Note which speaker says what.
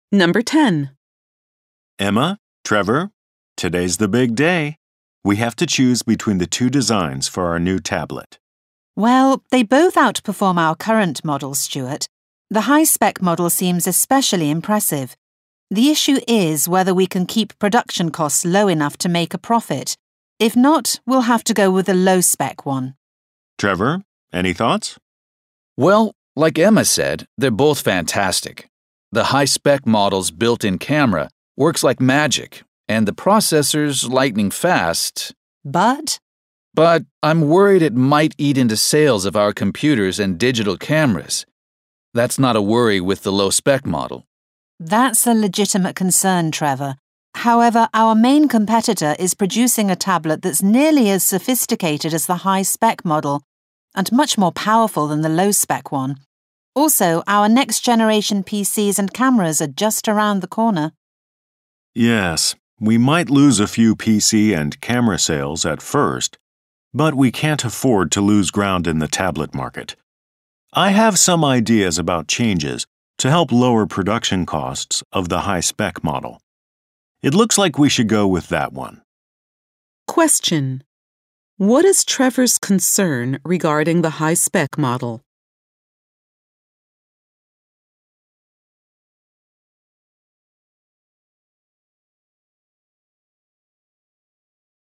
Speaker 1: Number 10.
Speaker 2: Emma, Trevor, today's the big day. We have to choose between the two designs for our new tablet.
Speaker 3: Well, they both outperform our current model, Stuart. The high-spec model seems especially impressive. The issue is whether we can keep production costs low enough to make a profit. If not, we'll have to go with the low-spec one.
Speaker 2: Trevor, any thoughts?
Speaker 4: Well, like Emma said, they're both fantastic. The high-spec model's built-in camera works like magic, and the processor's lightning fast.
Speaker 3: But
Speaker 4: I'm worried it might eat into sales of our computers and digital cameras. That's not a worry with the low-spec model.
Speaker 3: that's a legitimate concern, Trevor. However, our main competitor is producing a tablet that's nearly as sophisticated as the high-spec model and much more powerful than the low-spec one. Also, our next-generation PCs and cameras are just around the corner.
Speaker 2: Yes, we might lose a few PC and camera sales at first, but we can't afford to lose ground in the tablet market. I have some ideas about changes to help lower production costs of the high-spec model. It looks like we should go with that one.
Speaker 1: Question. What is Trevor's concern regarding the high-spec model?